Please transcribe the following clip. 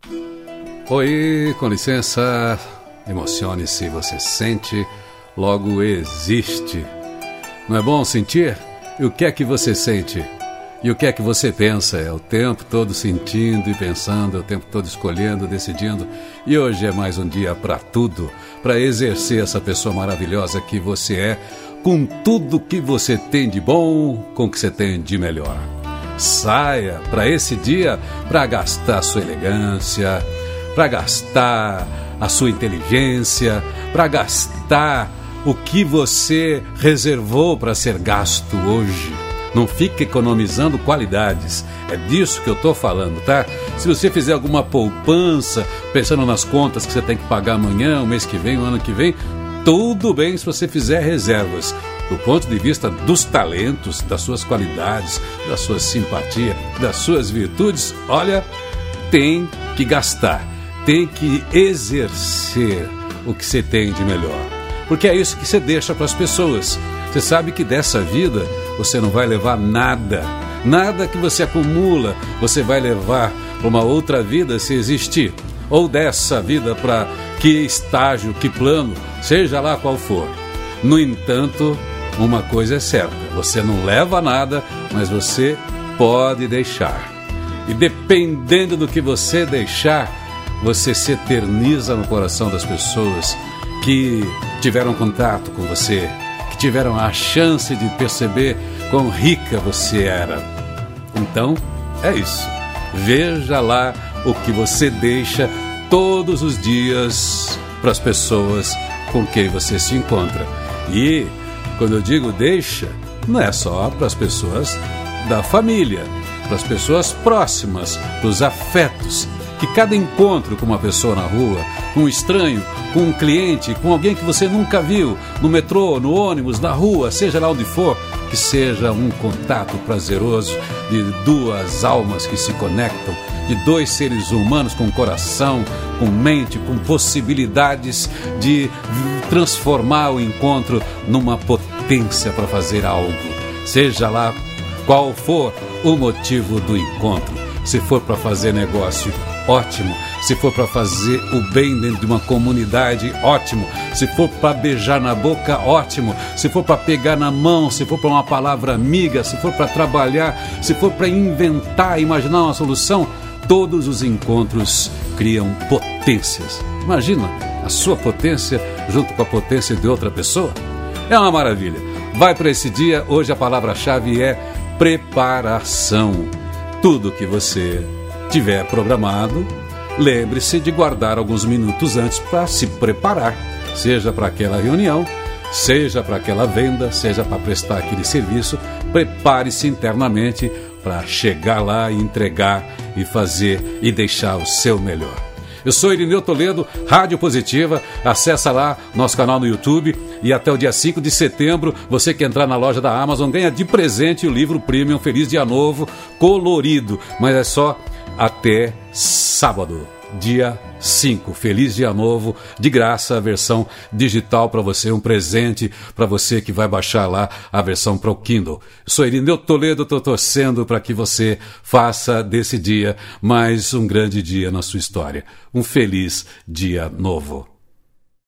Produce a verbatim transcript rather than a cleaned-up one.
Oi, com licença. Emocione-se, você sente, logo existe. Não é bom sentir? E o que é que você sente? E o que é que você pensa? É o tempo todo sentindo e pensando, é o tempo todo escolhendo, decidindo. E hoje é mais um dia para tudo, para exercer essa pessoa maravilhosa que você é, com tudo que você tem de bom, com o que você tem de melhor. Saia para esse dia para gastar a sua elegância, para gastar a sua inteligência, para gastar o que você reservou para ser gasto hoje. Não fique economizando qualidades. É disso que eu estou falando, tá? Se você fizer alguma poupança, pensando nas contas que você tem que pagar amanhã, o mês que vem, o ano que vem, tudo bem se você fizer reservas. Do ponto de vista dos talentos, das suas qualidades, da sua simpatia, das suas virtudes, olha, tem que gastar, tem que exercer o que você tem de melhor. Porque é isso que você deixa para as pessoas. Você sabe que dessa vida você não vai levar nada. Nada que você acumula você vai levar para uma outra vida se existir. Ou dessa vida para que estágio, que plano, seja lá qual for. No entanto, uma coisa é certa. Você não leva nada, mas você pode deixar. E dependendo do que você deixar, você se eterniza no coração das pessoas que tiveram contato com você, que tiveram a chance de perceber quão rica você era. Então, é isso. Veja lá o que você deixa todos os dias para as pessoas com quem você se encontra. E, quando eu digo deixa, não é só para as pessoas da família, para as pessoas próximas, para os afetos. Que cada encontro com uma pessoa na rua, com um estranho, com um cliente, com alguém que você nunca viu, no metrô, no ônibus, na rua, seja lá onde for, que seja um contato prazeroso de duas almas que se conectam, de dois seres humanos com coração, com mente, com possibilidades de transformar o encontro numa potência para fazer algo. Seja lá qual for o motivo do encontro. Se for para fazer negócio, ótimo. Se for para fazer o bem dentro de uma comunidade, ótimo. Se for para beijar na boca, ótimo. Se for para pegar na mão, se for para uma palavra amiga, se for para trabalhar, se for para inventar, imaginar uma solução, todos os encontros criam potências. Imagina a sua potência junto com a potência de outra pessoa. É uma maravilha. Vai para esse dia. Hoje a palavra-chave é preparação. Tudo que você tiver programado, lembre-se de guardar alguns minutos antes para se preparar, seja para aquela reunião, seja para aquela venda, seja para prestar aquele serviço. Prepare-se internamente para chegar lá e entregar e fazer e deixar o seu melhor. Eu sou Irineu Toledo, Rádio Positiva. Acessa lá nosso canal no YouTube. E até o dia cinco de setembro, você que entrar na loja da Amazon ganha de presente o livro Premium Feliz Dia Novo, colorido. Mas é só até sábado, dia cinco. Feliz Dia Novo, de graça, a versão digital para você, um presente para você que vai baixar lá a versão para o Kindle. Eu sou Irineu Toledo, estou torcendo para que você faça desse dia mais um grande dia na sua história. Um feliz Dia Novo.